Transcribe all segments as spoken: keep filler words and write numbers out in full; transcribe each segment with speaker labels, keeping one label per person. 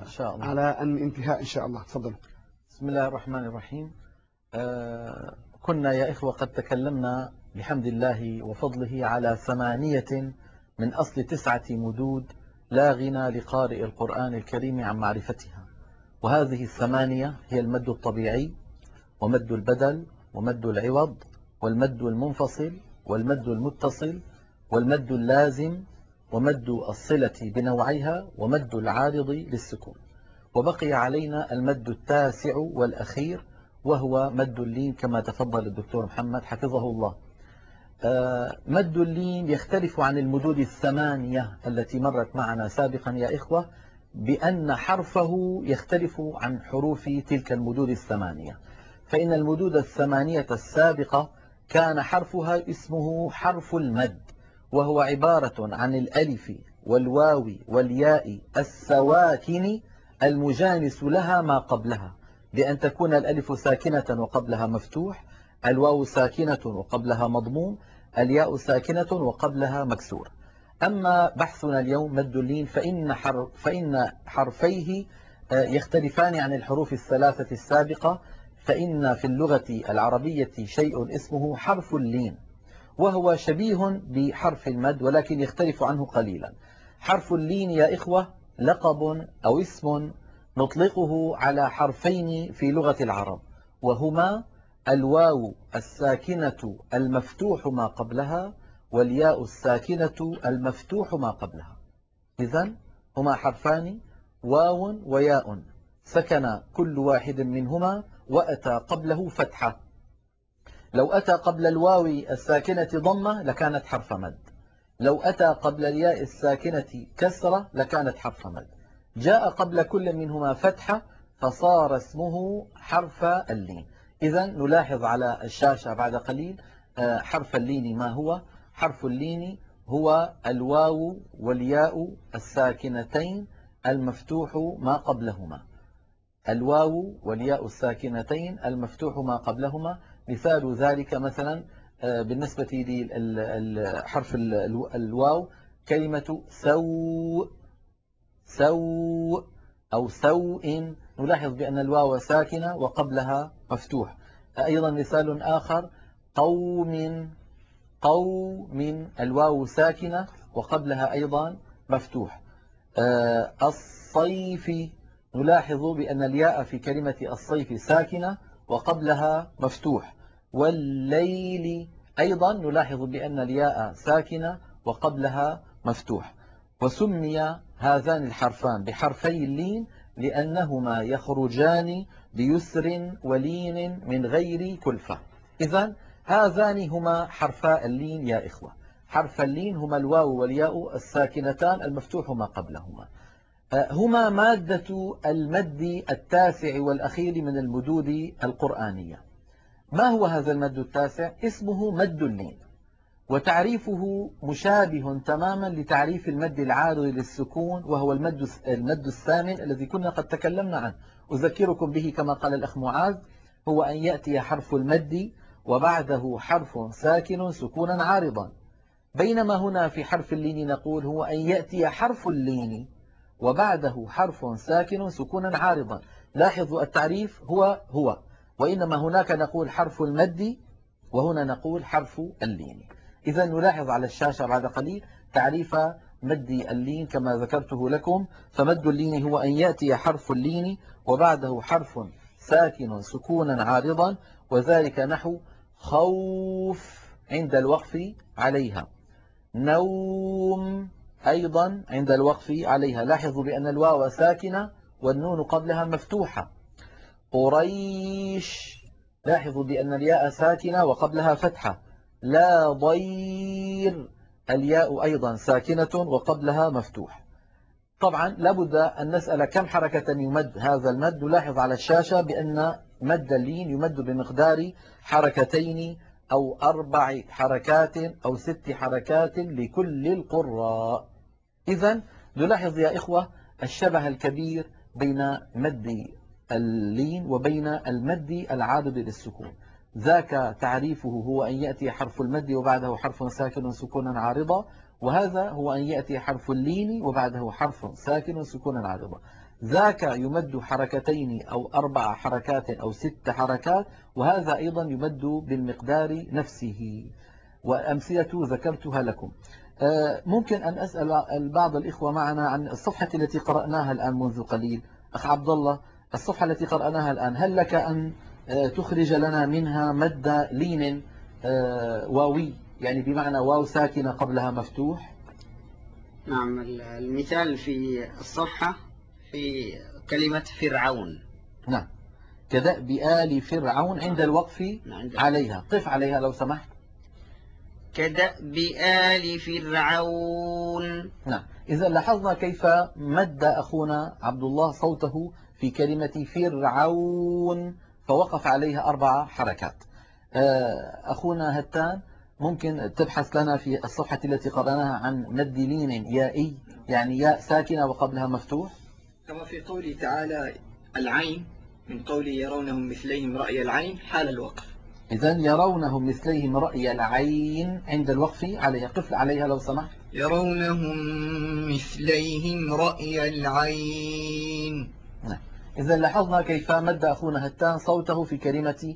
Speaker 1: شاء الله.
Speaker 2: على الانتهاء إن شاء الله. تفضل.
Speaker 1: بسم الله الرحمن الرحيم. آه كنا يا إخوة قد تكلمنا بحمد الله وفضله على ثمانية من أصل تسعة مدود لا غنى لقارئ القرآن الكريم عن معرفتها، وهذه الثمانية هي المد الطبيعي، ومد البدل، ومد العوض، والمد المنفصل، والمد المتصل، والمد اللازم، ومد الصلة بنوعيها، ومد العارض للسكون. وبقي علينا المد التاسع والأخير وهو مد اللين كما تفضل الدكتور محمد حفظه الله. مد اللين يختلف عن المدود الثمانية التي مرت معنا سابقا يا إخوة بأن حرفه يختلف عن حروف تلك المدود الثمانية. فإن المدود الثمانية السابقة كان حرفها اسمه حرف المد، وهو عبارة عن الألف والواو والياء السواكن المجانس لها ما قبلها، بأن تكون الألف ساكنة وقبلها مفتوح، الواو ساكنة وقبلها مضموم، الياء ساكنة وقبلها مكسور. أما بحثنا اليوم مد اللين فإن, حرف فإن حرفيه يختلفان عن الحروف الثلاثة السابقة. فإن في اللغة العربية شيء اسمه حرف اللين، وهو شبيه بحرف المد ولكن يختلف عنه قليلا. حرف اللين يا إخوة لقب أو اسم نطلقه على حرفين في لغة العرب، وهما الواو الساكنة المفتوح ما قبلها، والياء الساكنة المفتوح ما قبلها. إذن هما حرفان واو وياء سكن كل واحد منهما وأتى قبله فتحة. لو أتى قبل الواو الساكنة ضمة لكانت حرف مد، لو أتى قبل الياء الساكنة كسرة لكانت حرف مد، جاء قبل كل منهما فتحة فصار اسمه حرف اللين. إذن نلاحظ على الشاشة بعد قليل حرف اللين ما هو. حرف اللين هو الواو والياء الساكنتين المفتوح ما قبلهما، الواو والياء الساكنتين المفتوح ما قبلهما. مثال ذلك مثلا بالنسبة لحرف الواو كلمة سوء سوء أو سوء، نلاحظ بأن الواو ساكنة وقبلها مفتوح. أيضا مثال آخر قوم قوم، الواو ساكنة وقبلها أيضا مفتوح. الصيف، نلاحظ بأن الياء في كلمة الصيف ساكنة وقبلها مفتوح. والليل أيضا نلاحظ بأن الياء ساكنة وقبلها مفتوح. وسمي هذان الحرفان بحرفي اللين لأنهما يخرجان بيسر ولين من غير كلفة. إذن هذان هما حرفا اللين يا إخوة. حرف اللين هما الواو والياء الساكنتان المفتوح ما قبلهما، هما مادة المد التاسع والأخير من المدود القرآنية. ما هو هذا المد التاسع؟ اسمه مد اللين، وتعريفه مشابه تماما لتعريف المد العارض للسكون، وهو المد المد الثامن الذي كنا قد تكلمنا عنه. أذكركم به كما قال الأخ معاذ، هو أن يأتي حرف المد وبعده حرف ساكن سكونا عارضا، بينما هنا في حرف اللين نقول هو أن يأتي حرف اللين وبعده حرف ساكن سكونا عارضا. لاحظوا التعريف هو هو، وإنما هناك نقول حرف المد وهنا نقول حرف اللين. إذا نلاحظ على الشاشة بعد قليل تعريف مد اللين كما ذكرته لكم. فمد اللين هو أن يأتي حرف اللين وبعده حرف ساكن سكونا عارضا، وذلك نحو خوف عند الوقف عليها، نوم أيضا عند الوقف عليها. لاحظوا بأن الواو ساكنة والنون قبلها مفتوحة. قريش، لاحظوا بأن الياء ساكنة وقبلها فتحة. لا ضير، الياء أيضا ساكنة وقبلها مفتوح. طبعا لابد أن نسأل كم حركة يمد هذا المد. نلاحظ على الشاشة بأن مد اللين يمد بمقدار حركتين أو أربع حركات أو ست حركات لكل القراء. إذن نلاحظ يا إخوة الشبه الكبير بين مد اللين وبين المد العارض للسكون. ذاك تعريفه هو أن يأتي حرف المد وبعده حرف ساكن سكونا عارضا، وهذا هو أن يأتي حرف اللين وبعده حرف ساكن سكونا عارضا. ذاك يمد حركتين أو أربع حركات أو ست حركات، وهذا أيضا يمد بالمقدار نفسه. وأمثلة ذكرتها لكم. ممكن أن أسأل بعض الإخوة معنا عن الصفحة التي قرأناها الآن منذ قليل. أخ عبد الله، الصفحة التي قرأناها الآن هل لك أن تخرج لنا منها مد لين واوي، يعني بمعنى واو ساكنة قبلها مفتوح؟
Speaker 3: نعم، المثال في الصفحة في كلمة فرعون.
Speaker 1: نعم، كدأب آل فرعون عند الوقف عليها. قف عليها لو سمحت.
Speaker 3: كدأب آل فرعون.
Speaker 1: نعم، إذا لاحظنا كيف مد أخونا عبد الله صوته في كلمة فرعون فوقف عليها أربع حركات. أخونا هتان، ممكن تبحث لنا في الصفحة التي قرأناها عن مد لين يائي، يعني ياء ساكنة وقبلها مفتوح،
Speaker 4: كما في قوله تعالى العين، من قوله يرونهم مثليهم رأي العين حال الوقف.
Speaker 1: إذن يرونهم مثليهم رأي العين عند الوقف عليها. قفل عليها لو سمحت.
Speaker 4: يرونهم مثليهم رأي العين.
Speaker 1: نعم. إذا لاحظنا كيف مد أخونا هتان صوته في كلمة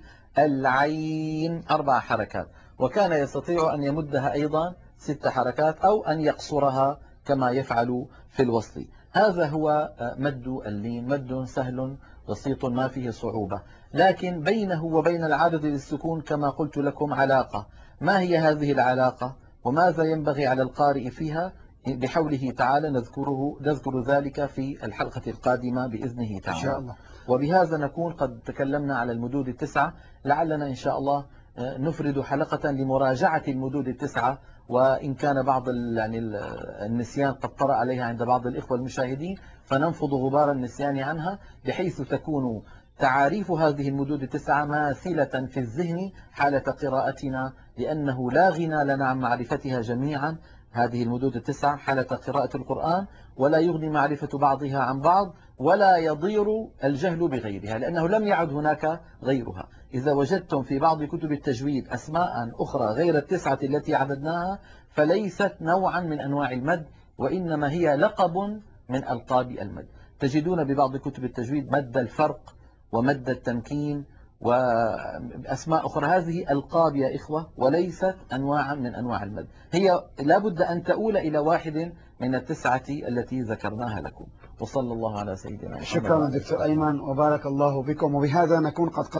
Speaker 1: العين أربع حركات، وكان يستطيع أن يمدها أيضا ست حركات أو أن يقصرها كما يفعل في الوصل. هذا هو مد اللين، مد سهل بسيط ما فيه صعوبة، لكن بينه وبين العارض للسكون كما قلت لكم علاقة. ما هي هذه العلاقة وماذا ينبغي على القارئ فيها؟ بحوله تعالى نذكره نذكر ذلك في الحلقة القادمة بإذنه تعالى إن شاء الله. وبهذا نكون قد تكلمنا على المدود التسعة. لعلنا إن شاء الله نفرد حلقة لمراجعة المدود التسعة، وإن كان بعض يعني النسيان قد طرأ عليها عند بعض الإخوة المشاهدين فننفض غبار النسيان عنها، بحيث تكون تعاريف هذه المدود التسعة ماثلة في الذهن حالة قراءتنا، لأنه لا غنى لنا عن معرفتها جميعا هذه المدود التسعة حالة قراءة القرآن، ولا يغني معرفة بعضها عن بعض، ولا يضير الجهل بغيرها، لأنه لم يعد هناك غيرها. إذا وجدتم في بعض كتب التجويد أسماء أخرى غير التسعة التي عددناها فليست نوعا من أنواع المد، وإنما هي لقب من ألقاب المد. تجدون ببعض كتب التجويد مد الفرق ومد التمكين وأسماء أخرى. هذه ألقاب يا إخوة وليست أنواعا من أنواع المد، هي لابد أن تؤول إلى واحد من التسعة التي ذكرناها لكم. وصلى الله على سيدنا محمد.
Speaker 2: شكرا دكتور أيمن وبارك الله بكم، وبهذا نكون قد